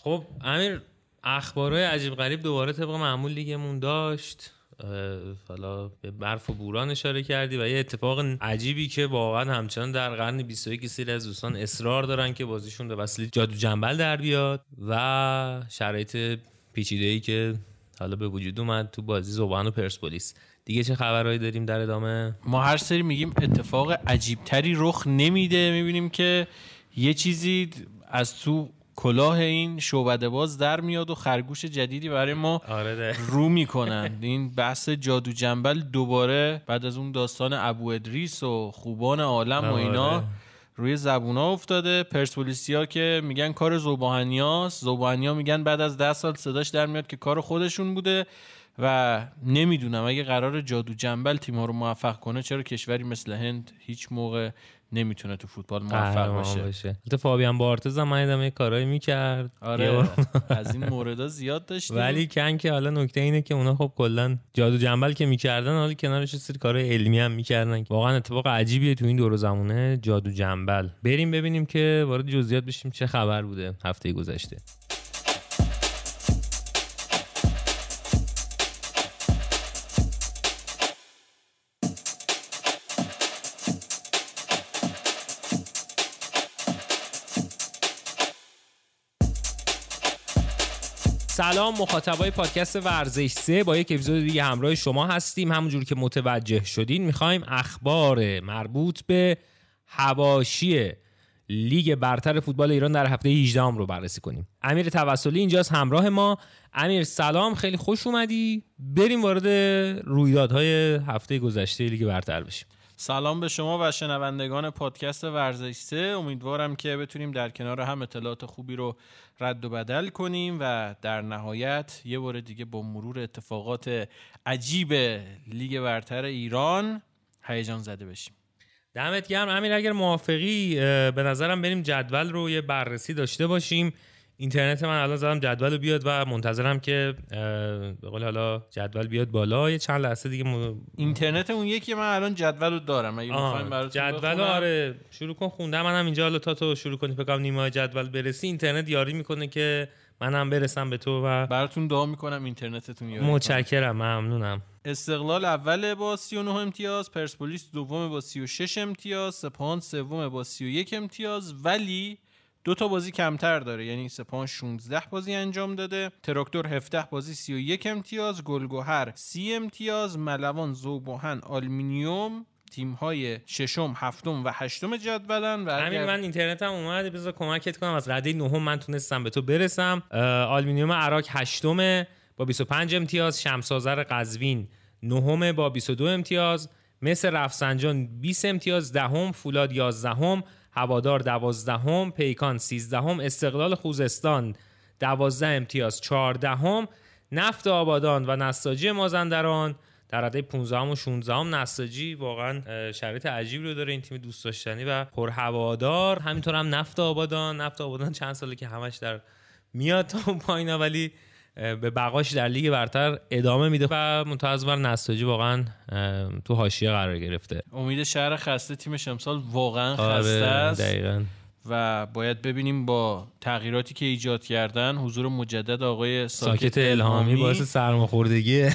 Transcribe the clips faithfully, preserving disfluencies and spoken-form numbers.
خب امیر، اخبارهای عجیب غریب دوباره طبق معمول لیگمون داشت. حالا به برف و بوران اشاره کردی و یه اتفاق عجیبی که واقعا همچنان در قرن بیست و یک سری از دوستان اصرار دارن که بازیشون به وسیله جادو جنبل در بیاد و شرایط پیچیده‌ای که حالا به وجود اومد تو بازی ذوبان و پرسپولیس. دیگه چه خبرهایی داریم در ادامه؟ ما هر سری میگیم اتفاق عجیبتری رخ نمیده، میبینیم که یه چیزی از تو کلاه این شعبده باز در میاد و خرگوش جدیدی برای ما آره رو میکنن. این بحث جادو جنبل دوباره بعد از اون داستان ابو ادریس و خوبان عالم و اینا آره. روی زبونا افتاده. پرسپولیسیا که میگن کار ذوبانیاست، ذوبانیا میگن بعد از ده سال صداش در میاد که کار خودشون بوده و نمیدونم اگه قرار جادو جنبل تیم‌ها رو موفق کنه چرا کشوری مثل هند هیچ موقع نمیتونه تو فوتبال موفق باشه. باشه. البته فابیان بارتز هم من یه کارایی میکرد. آره از این موردا زیاد داشتیم. ولی کن که حالا نکته اینه که اونا خب کلا جادو جنبل که میکردن حالا کنارش یه سری کارهای علمی هم میکردن. واقعا اتفاق عجیبیه تو این دور و زمونه جادو جنبل. بریم ببینیم که وارد جزئیات بشیم چه خبر بوده هفته گذشته. سلام مخاطبای پادکست ورزش سه، با یک اپیزود دیگه همراه شما هستیم. همونجور که متوجه شدین میخوایم اخبار مربوط به حواشی لیگ برتر فوتبال ایران در هفته هجدهم رو بررسی کنیم. امیر توسلی اینجاست همراه ما. امیر سلام، خیلی خوش اومدی. بریم وارد رویدادهای هفته گذشته لیگ برتر بشیم. سلام به شما و شنوندگان پادکست ورزش سه. امیدوارم که بتونیم در کنار هم اطلاعات خوبی رو رد و بدل کنیم و در نهایت یه بار دیگه با مرور اتفاقات عجیب لیگ برتر ایران هیجان زده بشیم. دمت گرم امیر. اگر موافقی به نظرم بریم جدول رو یه بررسی داشته باشیم. اینترنت من الان زدم جدول رو بیاد و منتظرم که به قول حالا جدول بیاد بالا. یه چند لحظه دیگه م... اینترنت اون یکی من الان جدول رو دارم. اگه می‌خوایم براتون جدول آره شروع کن خوندم. منم اینجا حالا تا تو شروع کنی فکر کنم نیمه جدول برسی اینترنت یاری میکنه که منم برسم به تو و براتون دعا میکنم اینترنتتون یاری. متشکرم، ممنونم. استقلال اول با سی و نه امتیاز، پرسپولیس دوم با سی و شش امتیاز، سپاهان سوم با سی و یک امتیاز، ولی دو تا بازی کمتر داره. یعنی سپاهان شانزده بازی انجام داده، تراکتور هفده بازی سی و یک امتیاز، گلگهر سی امتیاز، ملوان، ذوب‌آهن، آلومینیوم تیم‌های ششم، هفتم و هشتم جدولن. و همین من اینترنتم اومد، بذار کمکت کنم. از رده نهم من تونستم به تو برسم. آلومینیوم عراق هشتم با بیست و پنج امتیاز، شمس آذر قزوین نهم با بیست و دو امتیاز، مصر رفسنجان بیست امتیاز دهم، فولاد یازدهم، هوادار دوازدهم، پیکان سیزدهم، استقلال خوزستان دوازده امتیاز چهاردهم، نفت آبادان و نساجی مازندران در رده پانزدهم و شانزدهم. نساجی واقعا شرایط عجیبی رو داره، این تیم دوست داشتنی و پر هوادار. همینطور هم نفت آبادان نفت آبادان چند ساله که همش در میاد تا پایینا ولی به بقاش در لیگ برتر ادامه میده و منتظر نساجی واقعا تو حاشیه قرار گرفته. امید شهر خسته تیمش امسال واقعا خسته است. دقیقاً. و باید ببینیم با تغییراتی که ایجاد کردن، حضور مجدد آقای ساکت, ساکت الهامی باعث سرماخوردگی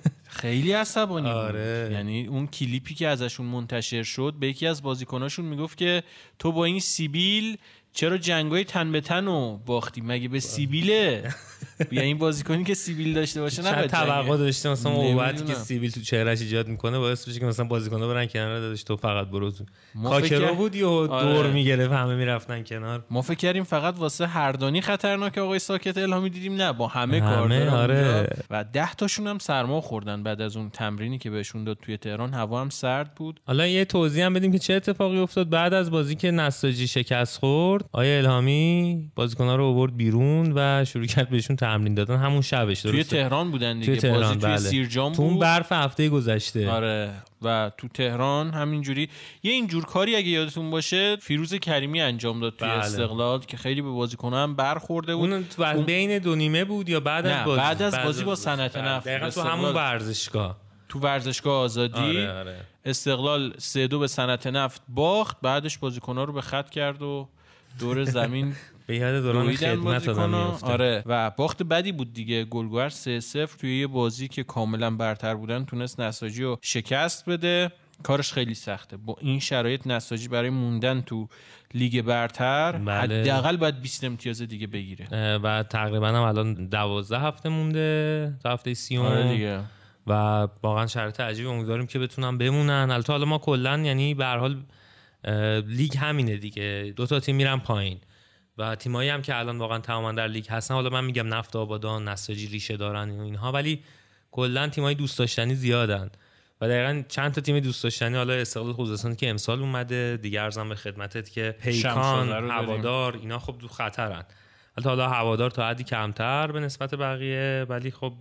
خیلی عصبانی بود. آره. یعنی اون کلیپی که ازشون منتشر شد به یکی از بازیکناشون میگفت که تو با این سیبیل چرا جنگای تن به تن رو باختی؟ مگه به سیبیله؟ بیا این بازیکنی که سیبیل داشته باشه نه توقع داشته مثلا موقعی که سیبیل تو چهرهش ایجاد میکنه باعث بشه که مثلا بازیکن‌ها برن کنار، داداش تو فقط برو تو. کاکرو بود یا دور میگرفت همه میرفتن کنار. ما فکر کردیم فقط واسه هردانی خطرناک آقای ساکت الهامی، دیدیم نه، با همه, همه کار دارن. آره. و ده تاشون هم سرما خوردن بعد از اون تمرینی که بهشون داد توی تهران. هوا هم سرد بود. حالا یه توضیح هم بدیم که چه اتفاقی افتاد بعد از بازی که نساجی شکست خورد. آقای الهامی بازیکن‌ها رو آورد بیرون و شروع کرد بهشون تمرین دادن. همون شبش درسته توی تهران بودن دیگه. توی تهران، بازی توی بله. سیرجان تو بود. اون برف هفته گذشته. آره و تو تهران همینجوری یه اینجور کاری اگه یادتون باشه فیروز کریمی انجام داد توی بله. استقلال که خیلی به بازیکن‌ها هم برخورده بود. اون تو اون... بین دو نیمه بود یا بعد از بازی؟ بعد از بازی با صنعت نفت. دقیقاً تو همون ورزشگاه. تو ورزشگاه آزادی. آره آره. استقلال سه دو به صنعت نفت باخت. بعدش بازیکن‌ها رو به خط کرد و دور زمین به یاد دوران خدمت آدم میفته. آره و باخت بدی بود دیگه، گلگهر سه صفر توی یه بازی که کاملا برتر بودن تونست نساجی رو شکست بده. کارش خیلی سخته با این شرایط نساجی برای موندن تو لیگ برتر بله. حداقل باید بیست امتیاز دیگه بگیره و تقریبا هم الان دوازده هفته مونده تا هفته سیوم. آره دیگه. و واقعا شرایط عجیبی، امیدواریم که بتونن بمونن. البته حالا ما کلا یعنی به هر حال لیگ همینه دیگه، دو تا تیم میرن پایین و تیمایی هم که الان واقعا تماما در لیگ هستن، حالا من میگم نفت آبادان، نساجی ریشه دارن اینها، ولی کلا تیمای دوست داشتنی زیادن و دقیقاً چند تا تیم دوست داشتنی، حالا استقلال خوزستان که امسال اومده دیگه، ارزم به خدمتت که پیکان، هوادار اینا خب تو خطرن. البته حالا هوادار تا حدی کمتر به نسبت بقیه، ولی خب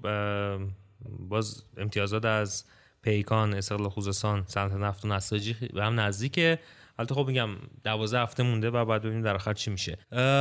باز امتیازات از پیکان، استقلال خوزستان، صنعت نفت و نساجی به هم نزدیکه. البته خب میگم دوازده هفته مونده و بعد ببینیم در آخر چی میشه.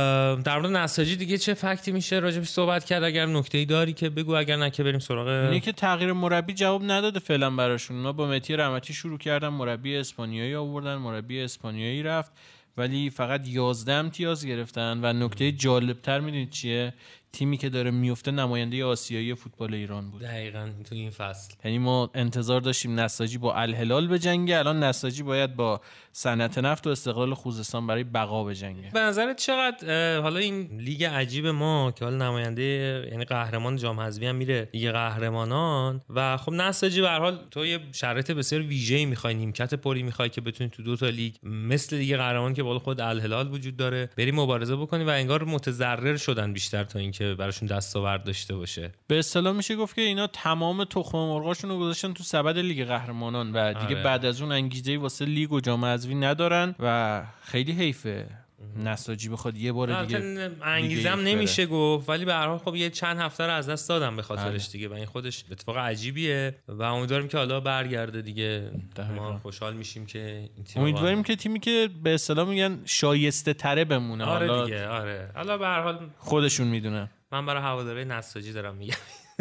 در مورد نساجی دیگه چه فکتی میشه راجعش صحبت کرد؟ اگر نکته‌ای داری که بگو، اگر نه که بریم سراغ اینه که تغییر مربی جواب نداده فعلا براشون. اونا با مهدی رحمتی شروع کردن، مربی اسپانیایی آوردن، مربی اسپانیایی رفت ولی فقط یازده امتیاز گرفتن و نکته جالب‌تر میدونید چیه؟ تیمی که داره میفته نماینده آسیایی فوتبال ایران بود. دقیقاً تو این فصل. یعنی ما انتظار داشتیم نساجی با الهلال بجنگه، الان نساجی باید با صنعت نفت و استقلال خوزستان برای بقا بجنگه. به نظرت چقدر حالا این لیگ عجیب ما که حالا نماینده یعنی قهرمان جام حذفی هم میره لیگ قهرمانان و خب نساجی به هر حال تو یه شرایط بسیار ویژه‌ای می‌خوای، نیمکت پری می‌خوای که بتونی تو دو تا لیگ مثل لیگ قهرمان که بالا خود الهلال وجود داره بری مبارزه بکنی و انگار متضرر شدن بیشتر تا اینکه براشون دستاورد داشته باشه. به اصطلاح میشه گفت که اینا تمام تخم مرغاشون رو گذاشتن تو سبد لیگ قهرمانان و دیگه آره. بعد از اون انگیزه‌ای واسه لیگ و جام حذفی ندارن و خیلی حیفه نساجی بخواد یه بار دیگه انگیزه هم نمیشه گفت، ولی به هر حال خب یه چند هفته رو از دست دادم به خاطرش دیگه و این خودش اتفاق عجیبیه و امیدواریم که حالا برگرده دیگه. ما خوشحال میشیم که این تیم امیدواریم که تیمی که به اصطلاح میگن شایسته تره بمونه. آره حالا دیگه آره حالا به هر حال خودشون میدونن. من برای هواداری نساجی دارم میگم.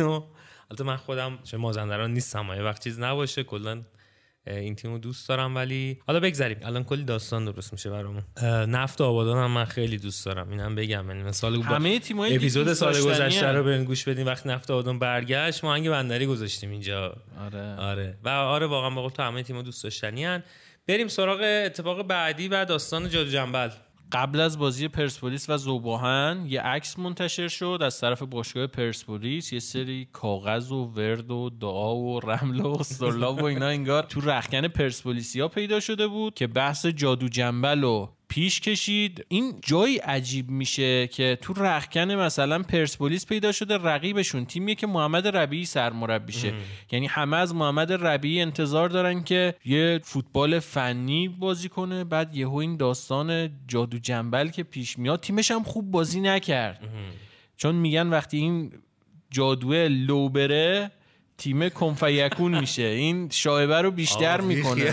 البته من خودم چه مازندران نیستم، یه وقت چیز نباشه کلا این تیمو دوست دارم، ولی حالا بگذاریم الان کلی داستان درست میشه برامون. نفت آبادان هم من خیلی دوست دارم، اینم بگم. یعنی مثلا همه تیم‌های اپیزود سال گذشته رو برین گوش بدین، وقتی نفت آبادان برگشت ما هنگ بندری گذاشتیم اینجا. آره آره و آره واقعا به قول تو همه تیم‌ها دوست داشتنی ان. بریم سراغ اتفاق بعدی و داستان جادو جنبل. قبل از بازی پرسپولیس و ذوباهن یه عکس منتشر شد از طرف باشگاه پرسپولیس، یه سری کاغذ و ورد و دعا و رمل و استرلاب و اینا انگار تو رختکن پرسپولیسیا پیدا شده بود که بحث جادو جنبل رو پیش کشید. این جایی عجیب میشه که تو رختکن مثلا پرسپولیس پیدا شده، رقیبشون تیمیه که محمد ربیعی سرمربیشه. یعنی همه از محمد ربیعی انتظار دارن که یه فوتبال فنی بازی کنه، بعد یهو این داستان جادو جنبل که پیش میاد. تیمش هم خوب بازی نکرد چون میگن وقتی این جادوه لو بره تیم کنفیکون میشه. این شایبه رو بیشتر میکنه.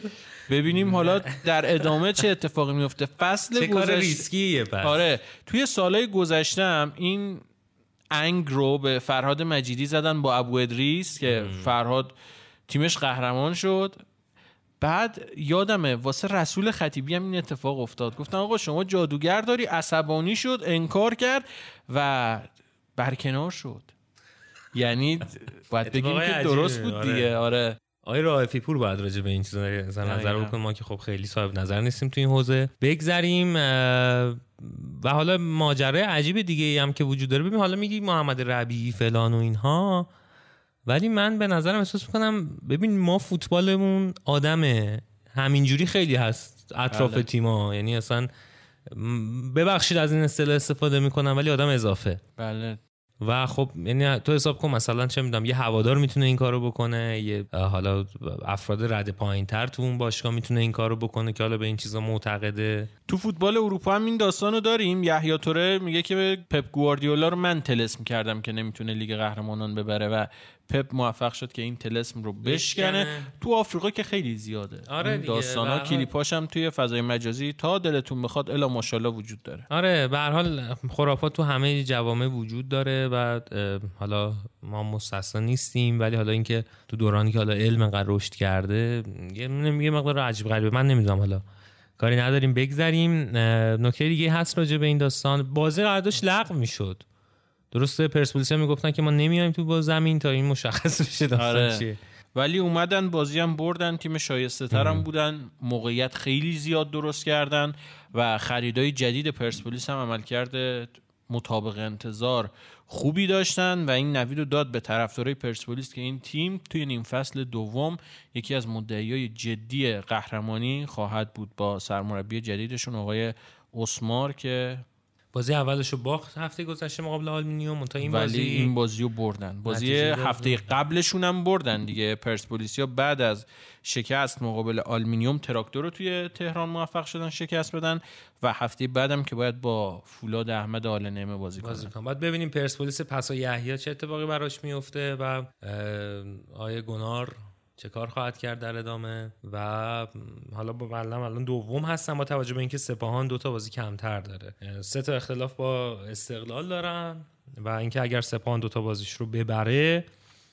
ببینیم حالا در ادامه چه اتفاقی میفته. فصل چه کار ریسکیه پس. آره توی سالهای گذشتم این انگ رو به فرهاد مجیدی زدن با ابو ادریس که ام. فرهاد تیمش قهرمان شد. بعد یادمه واسه رسول خطیبی هم این اتفاق افتاد، گفتن آقا شما جادوگر داری، عصبانی شد، انکار کرد و برکنار شد. یعنی باید بگیم که درست بود دیگه. آره آقای رائفی پور باید راجع به این چیزا نظر بکنه، ما که خب خیلی صاحب نظر نیستیم تو این حوزه. بگذریم و حالا ماجرای عجیب دیگه هم که وجود داره. ببین حالا میگی محمد ربیعی فلان و اینها، ولی من به نظرم احساس میکنم ببین ما فوتبالمون آدمه همینجوری خیلی هست اطراف بله. تیما، یعنی اصلا ببخشید از این اصطلاح استفاده میکنم ولی آدم اضافه. بله و خب یعنی تو حساب کن مثلا چه میدونم یه هوادار میتونه این کارو بکنه، یه حالا افراد رد پایینتر تو اون باشگاه میتونه این کارو بکنه که حالا به این چیزا معتقده. تو فوتبال اروپا هم این داستانو داریم. یحیی توره میگه که پپ گواردیولا رو من طلسم کردم که نمیتونه لیگ قهرمانان ببره و پپ موفق شد که این طلسم رو بشکنه. تو آفریقا که خیلی زیاده آره این داستانا، کلیپاش هم توی فضای مجازی تا دلتون بخواد الا ماشاءالله وجود داره. آره به هر حال خرافات تو همه جوامع وجود داره و حالا ما مستثنا نیستیم، ولی حالا اینکه تو دورانی که حالا علم انقدر رشد کرده یه مقدار عجیب غریبه. من نمیدونم حالا کاری نداریم بگذریم. نکته دیگه هست راجع به این داستان، بازی قرار داشت لغو میشد. درسته پرسپولیس ها میگفتن که ما نمیایم تو با زمین تا این مشخص بشه داستان آره. چیه، ولی اومدن بازی هم بردن، تیم شایسته تر هم بودن، موقعیت خیلی زیاد درست کردن و خریدای جدید پرسپولیس هم عمل کرده مطابق انتظار خوبی داشتن و این نوید رو داد به طرفدارای پرسپولیس که این تیم توی نیم فصل دوم یکی از مدعیای جدی قهرمانی خواهد بود با سرمربی جدیدشون آقای اسمار که بازی اولشو باخت هفته گذشته مقابل آلومینیوم تا این بازی ولی این بازی رو بردن. بازی هفته قبلشون هم بردن دیگه. پرسپولیسیا بعد از شکست مقابل آلومینیوم تراکتور رو توی تهران موفق شدن شکست بدن و هفته بعدم که باید با فولاد احمد آل نعمه بازی کنن. باید ببینیم پرسپولیس پسا یحیی چه اتفاقی براش میفته و آیه گنار چه کار خواهد کرد در ادامه و حالا با معلم الان دوم هستن با توجه به اینکه سپاهان دو تا بازی کمتر داره، سه تا اختلاف با استقلال دارن و اینکه اگر سپاهان دو تا بازیش رو ببره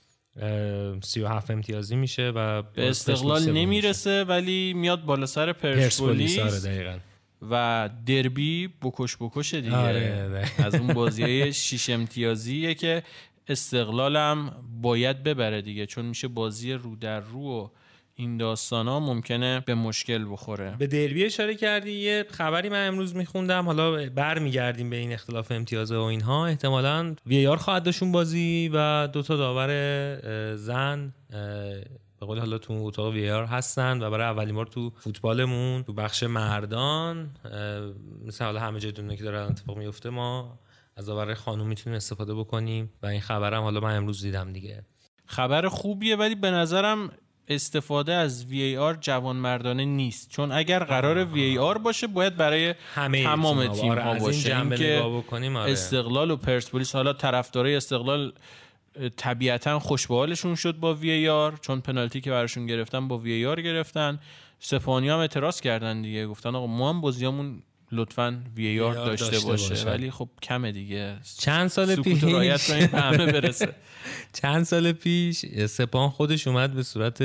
سی و هفت امتیازی میشه و به استقلال نمیرسه ولی میاد بالا سر پرسپولیس. آره دقیقاً. و دربی بکش بکشه دیگه. آره از اون بازیای شش امتیازیه که استقلالم باید ببره دیگه، چون میشه بازی رو در رو و این داستانا ممکنه به مشکل بخوره. به دربی اشاره کردی، یه خبری من امروز میخوندم، حالا برمیگردیم به این اختلاف امتیازه و اینها، احتمالاً وی آر خواهد داشتون بازی و دو تا داور زن به قول حالا تو اتاق وی آر هستن و برای اولین بار تو فوتبالمون تو بخش مردان مثلا حالا همه جای دنیا که داره اتفاق میفته ما از داور خانم میتونیم استفاده بکنیم و این خبرم حالا من امروز دیدم دیگه. خبر خوبیه ولی به نظرم استفاده از وی ای آر جوانمردانه نیست، چون اگر قرار وی ای آر باشه باید برای همه تمام تیم ها باشه. این که استقلال و پرسپولیس، حالا طرفدارای استقلال طبیعتا خوش به حالشون شد با وی ای آر، چون پنالتی که براشون گرفتن با وی ای آر گرفتن. سپاهانی هم اعتراض کردن دیگه، گفتن آقا ما هم بازیامون لطفاً وی ای آر داشته, داشته باشه. باشه ولی خب کمه دیگه. چند سال پیش رعایت کنیم به همه برسه. چند سال پیش سپاهان خودش اومد به صورت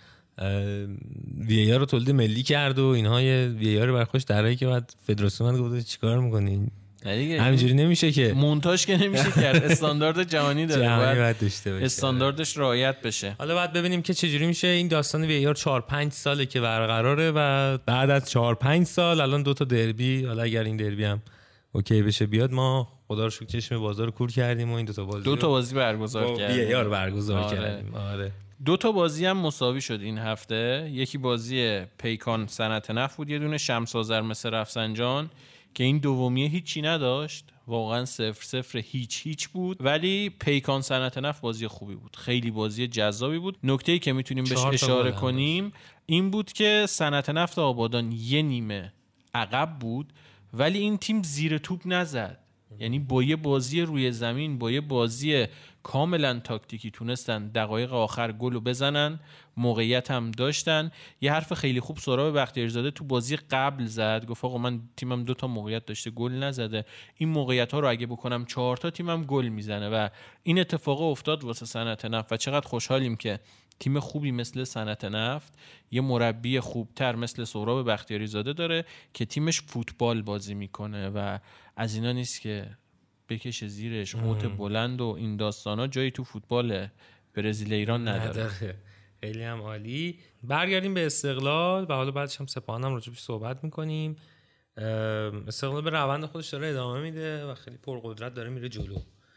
وی ای آر رو تولید ملی کرد و اینها یه وی ای آر برخوش در حالی که بعد فدراسیون گفت چیکار می‌کنین؟ همینجوری نمیشه که مونتاژ که نمیشه کرد. استاندارد جهانی داره، جهانی باید داشته باشه، استانداردش رعایت بشه. حالا بعد ببینیم که چجوری میشه. این داستان وی ای آر چهار پنج ساله که برقراره و بعد از چهار پنج سال الان دو تا دربی، حالا اگر این دربی هم اوکی بشه بیاد، ما خدا رو شکر چشم بازار رو کور کردیم و این دو تا بازی دو تا بازی برگزار کردیم، وی ای آر برگزار آره. کردیم. آره دو تا بازی هم مساوی شد این هفته. یکی بازی پیکان صنعت نفت بود، یه دونه شمس آذر مصر رفسنجان که این دومیه هیچی نداشت، واقعا صفر صفر هیچ هیچ بود، ولی پیکان صنعت نفت بازی خوبی بود، خیلی بازی جذابی بود. نکته‌ای که میتونیم بهش اشاره کنیم این بود که صنعت نفت آبادان یه نیمه عقب بود ولی این تیم زیر توپ نزد، یعنی با یه بازی روی زمین، با یه بازی کاملا تاکتیکی تونستن دقایق آخر گلو بزنن، موقعیت هم داشتن. یه حرف خیلی خوب سهراب بختیاریزاده تو بازی قبل زد، گفت آقا من تیمم دو تا موقعیت داشته گل نزده، این موقعیت ها رو اگه بکنم چهار تا تیمم گل میزنه و این اتفاق افتاد واسه صنعت نفت و چقدر خوشحالیم که تیم خوبی مثل صنعت نفت یه مربی خوبتر مثل سهراب بختیاریزاده داره که تیمش فوتبال بازی میکنه و از اینا نیست که بکشه زیرش موت بلند و این داستانا جایی تو فوتبال برزیل ایران نداره. نداره. خیلی هم عالی. برگردیم به استقلال و حالا بعدش هم سپاهان هم راجبش صحبت میکنیم. استقلال به روند خودش داره ادامه میده و خیلی پرقدرت داره میره جلو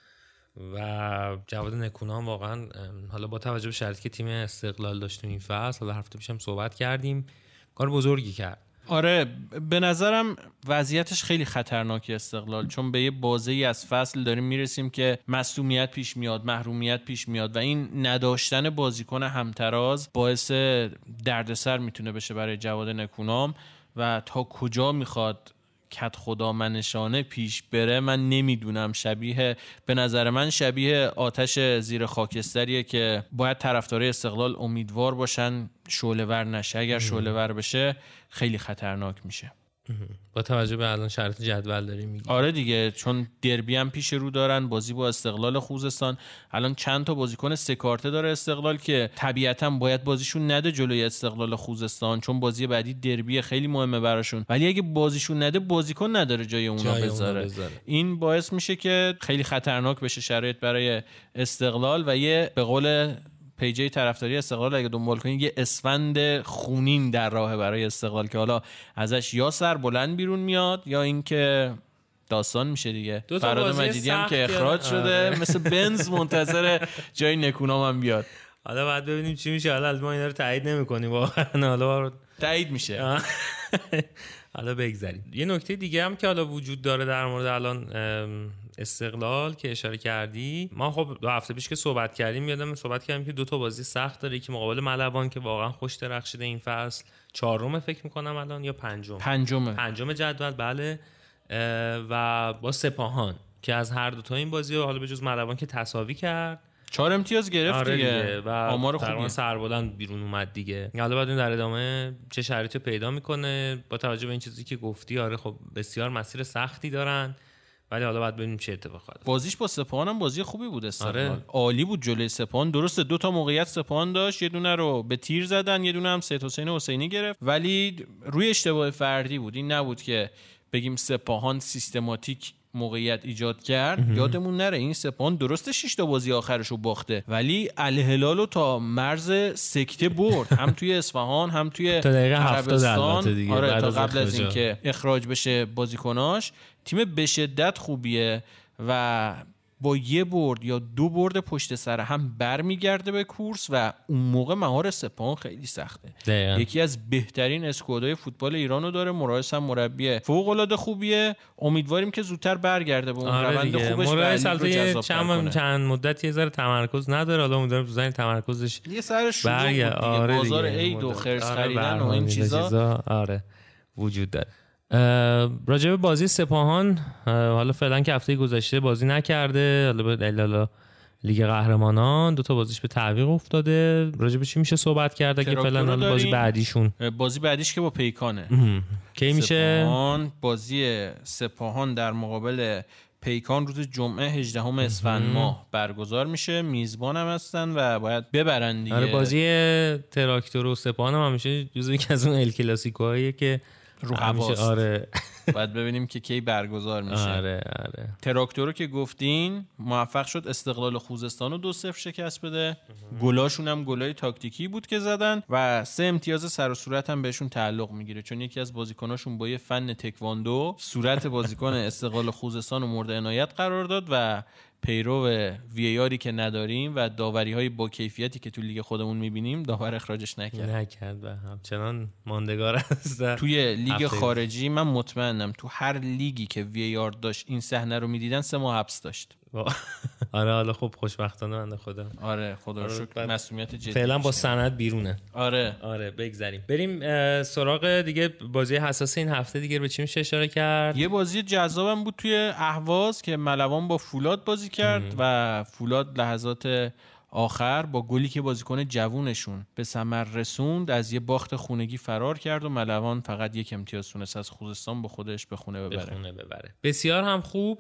و جواد نکونام واقعا حالا با توجه به شرایطی که تیم استقلال داشت تو این فصل، حالا هفته پیشم صحبت کردیم، کار بزرگی کرد. آره به نظرم وضعیتش خیلی خطرناکی استقلال، چون به یه بازی از فصل داریم میرسیم که مصدومیت پیش میاد، محرومیت پیش میاد و این نداشتن بازیکن همتراز باعث دردسر میتونه بشه برای جواد نکونام و تا کجا میخواد کت خدا منشانه پیش بره من نمیدونم. شبیه به نظر من شبیه آتش زیر خاکستریه که باید طرفدارای استقلال امیدوار باشن شعله ور نشه. اگر شعله ور بشه خیلی خطرناک میشه. با توجه به الان شرط جدول داریم میگیم. آره دیگه، چون دربی هم پیش رو دارن، بازی با استقلال خوزستان. الان چند تا بازیکن سه کارته داره استقلال که طبیعتاً باید بازیشون نده جلوی استقلال خوزستان، چون بازی بعدی دربی خیلی مهمه براشون، ولی اگه بازیشون نده بازیکن نداره جای اونا جای بذاره. اونا بذاره. این باعث میشه که خیلی خطرناک بشه شرایط برای استقلال و یه به قول پیجی طرفداری استقلال اگه دنبال کنید یه اسفند خونین در راه برای استقلال که حالا ازش یا سر بلند بیرون میاد یا اینکه داستان میشه دیگه. فراد مجیدی هم که اخراج شده آره. مثل بنز منتظر جای نکونام هم بیاد. حالا بعد ببینیم چی میشه. حالا ما اینا رو تایید نمی‌کنیم واقعا، حالا تایید میشه. حالا بگذاریم. یه نکته دیگه هم که حالا وجود داره در مورد الان استقلال که اشاره کردی، ما خب دو هفته پیش که صحبت کردیم یادم صحبت کردیم که دو تا بازی سخت داره که مقابل ملوان که واقعا خوش درخشیده این فصل، چهارم فکر میکنم الان یا پنجم پنجم پنجم جدول بله، و با سپاهان که از هر دو تا این بازی حالا به جز ملوان که تساوی کرد چهار امتیاز گرفت آره دیگه, دیگه. و آمار خوبیه، سربلند بیرون اومد دیگه. حالا بعد در ادامه چه شرایطی پیدا میکنه با توجه به این چیزی که گفتی. آره خب بسیار مسیر سختی دارن، ولی حالا بعد ببینیم چه اتفاقی افتاد. بازیش با سپاهان هم بازی خوبی بود استقلال. آره. عالی بود جلوی سپاهان. درسته دو تا موقعیت سپاهان داشت، یه دونه رو به تیر زدن، یه دونه هم سید حسین حسینی گرفت، ولی روی اشتباه فردی بود. این نبود که بگیم سپاهان سیستماتیک موقعیت ایجاد کرد. یادمون نره این سپاهان درسته شش تا بازی آخرشو باخته، ولی الهلالو تا مرز سکته برد، هم توی اصفهان هم توی عربستان. آره تا قبل از اینکه اخراج بشه بازیکناش. تیم به شدت خوبیه و با یه برد یا دو برد پشت سر هم برمیگرده به کورس و اون موقع مهار سپاهان خیلی سخته. دقیقا. یکی از بهترین اسکوادهای فوتبال ایرانو داره. مراس هم مربی فوق العاده خوبیه. امیدواریم که زودتر برگرده به اون آره روند خوبش. مراس البته چند چند مدت یه ذره تمرکز نداره، حالا امیدوارم تو زمین تمرکزش یه سر شروع بود دیگه. آره بازار عید و خرس آره خریدن و این چیزا. چیزا آره وجود داره. راجع به بازی سپاهان حالا فعلا که هفته گذشته بازی نکرده، حالا به دلیل لیگ قهرمانان دو تا بازیش به تعویق افتاده. راجع به چی میشه صحبت کرد اگه فعلا بازی بعدیشون؟ بازی بعدیش که با پیکانه. کی میشه؟ سپاهان بازی سپاهان در مقابل پیکان روز جمعه هجدهم اسفند ماه برگزار میشه. میزبان هم هستن و باید ببرن دیگه. آره بازی تراکتور و سپاهان هم همیشه جزو یکی از اون ال کلاسیکوهاییه که رو هواست. آره باید ببینیم که کی برگزار میشه. آره آره. تراکتورو که گفتین موفق شد استقلال خوزستان رو دو صفر شکست بده. گلاشون هم گلای تاکتیکی بود که زدن و سه امتیاز سر و صورت هم بهشون تعلق میگیره، چون یکی از بازیکناشون با یه فن تکواندو صورت بازیکن استقلال خوزستان رو مورد عنایت قرار داد و پیرو وی ای آری که نداریم و داوری های با کیفیتی که تو لیگ خودمون میبینیم داور اخراجش نکرد نکرد و همچنان ماندگار است. توی لیگ خارجی من مطمئنم تو هر لیگی که وی ای آر داشت این صحنه رو میدیدن سه ماه حبس داشت. آره حالا خب خوشبختانه بنده خدا. آره خدا رو شکر مسئولیت جدی فعلا با سند بیرونه. آره آره بگذریم بریم سراغ دیگه بازی حساس این هفته. دیگه به چی میشه اشاره کرد؟ یه بازی جذابم بود توی اهواز که ملوان با فولاد بازی کرد ام. و فولاد لحظات آخر با گلی که بازیکن جوونشون به ثمر رسوند از یه باخت خونگی فرار کرد و ملوان فقط یک امتیاز تونست از خوزستان با خودش به خونه ببره. به خونه ببره. بسیار هم خوب.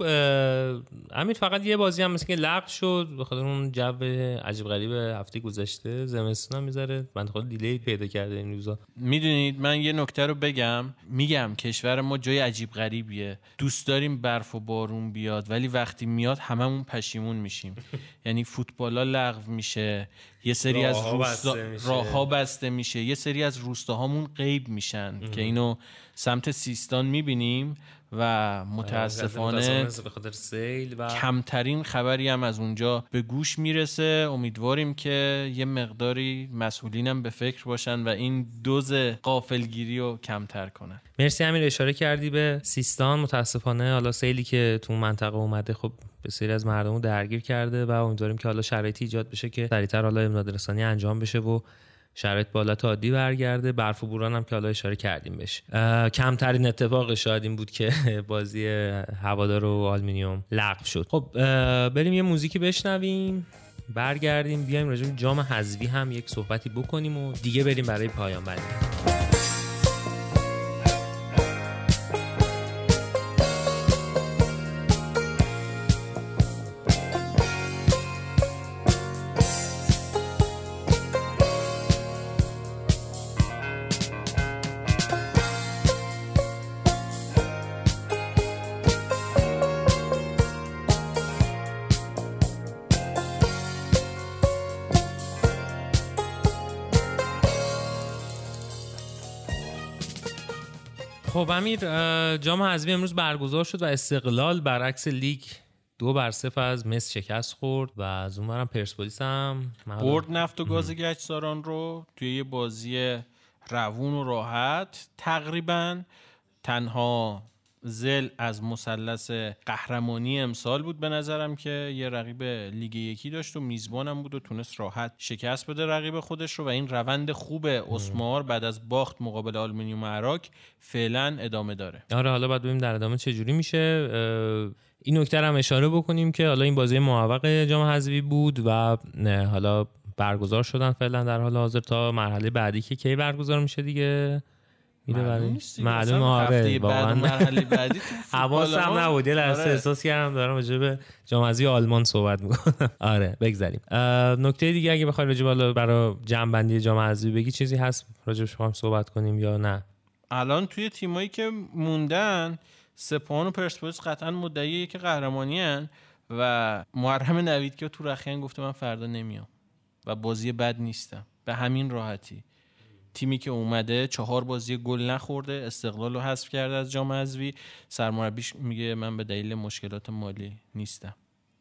امید فقط یه بازی هم مثل که لغو شد به خاطر اون جو عجیب غریب هفته گذشته. زمستون هم میذاره بنده خدا دیلی پیدا کرده این روزا. میدونید من یه نکته رو بگم، میگم کشور ما جای عجیب غریبیه. دوست داریم برف و بارون بیاد ولی وقتی میاد هممون پشیمون میشیم. یعنی فوتبالا لغو میشه، یه سری از روستا راهها بسته میشه، یه سری از روستاهامون غیب میشن ام. که اینو سمت سیستان میبینیم و متاسفانه به خاطر سیل و کمترین خبری هم از اونجا به گوش میرسه. امیدواریم که یه مقداری مسئولینم به فکر باشن و این دوز غافلگیری رو کمتر کنن. مرسی امیر اشاره کردی به سیستان. متاسفانه حالا سیلی که تو منطقه اومده خب بسیاری از مردم رو درگیر کرده و امیدواریم که حالا شرایطی ایجاد بشه که سریعتر حالا امدادرسانی انجام بشه و شرایط به حالت عادی برگرده. برف و بوران هم که حالا اشاره کردیم بهش. کمترین اتفاق شاید این بود که بازی هوادار و آلومینیوم لغو شد. خب بریم یه موزیکی بشنویم برگردیم بیایم راجع به جام حذفی هم یک صحبتی بکنیم و دیگه بریم برای پایان بندی. خب امیر، جام حذفی امروز برگزار شد و استقلال برعکس لیگ دو بر صفر از مس شکست خورد و از اونورم پرسپولیس هم برد نفت و گاز گچساران رو توی یه بازی روون و راحت. تقریبا تنها زل از مثلث قهرمانی امسال بود به نظرم که یه رقیب لیگ یکی داشت و میزبانم بود و تونست راحت شکست بده رقیب خودش رو و این روند خوب اسمار بعد از باخت مقابل آلومینیوم عراق فعلا ادامه داره. آره حالا بعد ببینیم در ادامه چه جوری میشه. این نکته هم اشاره بکنیم که حالا این بازی موفق جام حذفی بود و حالا برگزار شدن فعلا در حال حاضر تا مرحله بعدی که کی برگزار میشه دیگه میره برای معلومه. آره واقعا مرحله بعدی حواسم نبود، یه لحظه احساس کردم دارم راجع به جام حذفی آلمان صحبت میکنم. آره بگذریم. نکته دیگه اگه بخوای راجع به برای جمع بندی جام حذفی بگی چیزی هست راجعش بخوام صحبت کنیم یا نه؟ الان توی تیمایی که موندن سپاهان و پرسپولیس قطعا مدعیه که قهرمانی ان و محرم نوید که تو رخیان گفته من فردا نمیام و بازی بد نیستم. به همین راحتی تیمی که اومده چهار بازی گل نخورده، استقلال رو حذف کرده از جام حذفی، سرمربیش میگه من به دلیل مشکلات مالی نیستم.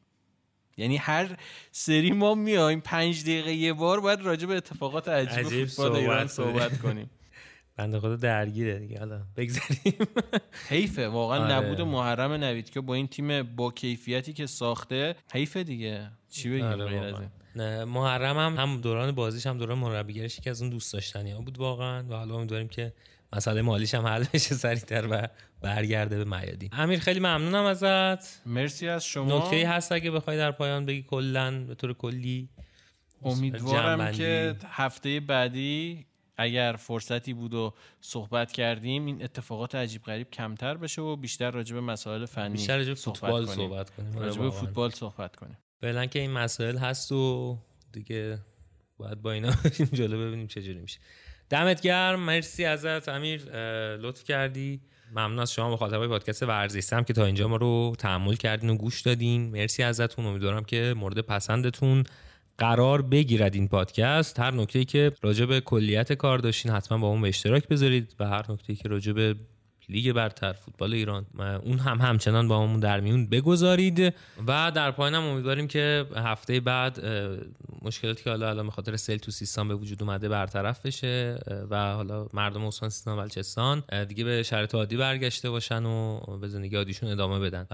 یعنی هر سری ما میایم پنج دقیقه یه بار باید راجع به اتفاقات عجیب, عجیب فوتبال ایران صحبت کنیم. بنده خدا درگیره دیگه. حالا بگذاریم. حیفه واقعا. آره. نبود محرم نوید که با این تیم با کیفیتی که ساخته حیفه دیگه. چی بگیم آره غیر از این؟ نه محرم هم هم دوران بازیش هم دوران مربیگریش که از اون دوست داشتنی ها بود واقعا و حالا امیدواریم که مسئله مالیش هم حل بشه سریعتر و برگرده به میادین. امیر خیلی ممنونم ازت. مرسی از شما. نکته‌ای هست اگه بخوای در پایان بگی کلا به طور کلی؟ امیدوارم که هفته بعدی اگر فرصتی بود و صحبت کردیم این اتفاقات عجیب غریب کمتر بشه و بیشتر راجع به مسائل فنی بیشتر راجع به فوتبال صحبت کنیم. راجع به فوتبال صحبت کنیم. فعلا که این مسائل هست و دیگه باید با اینا بریم جلو ببینیم چه جوری میشه. دمت گرم. مرسی ازت امیر، لطف کردی. ممنون از شما مخاطبای پادکست ورزشسم که تا اینجا ما رو تحمل کردین و گوش دادین. مرسی ازتون. امیدوارم که مورد پسندتون قرار بگیرد این پادکست. هر نکته‌ای که راجع به کلیت کار داشتین حتما با اون به اشتراک بذارید و هر نکته‌ای که راجع به لیگ برتر فوتبال ایران اون هم همچنان با همون در میون بگذارید. و در پایانم امیدواریم که هفته بعد مشکلاتی که حالا الان به خاطر سیل تو سیستان به وجود اومده برطرف بشه و حالا مردم استان سیستان و بلوچستان دیگه به شرایط عادی برگشته باشن و به زندگی عادیشون ادامه بدن.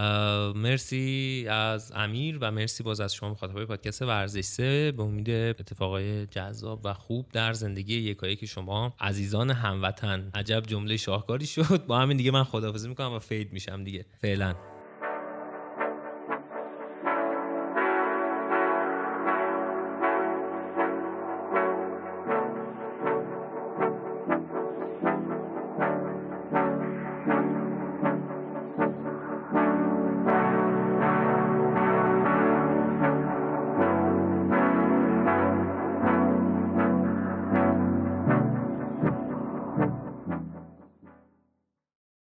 مرسی از امیر و مرسی باز از شما مخاطبای پادکست ورزش سه. به امید اتفاقای جذاب و خوب در زندگی یکایک شما عزیزان هموطن. عجب جمله شاهکاری شد. با همین دیگه من خداحافظی میکنم و فید میشم دیگه فعلا.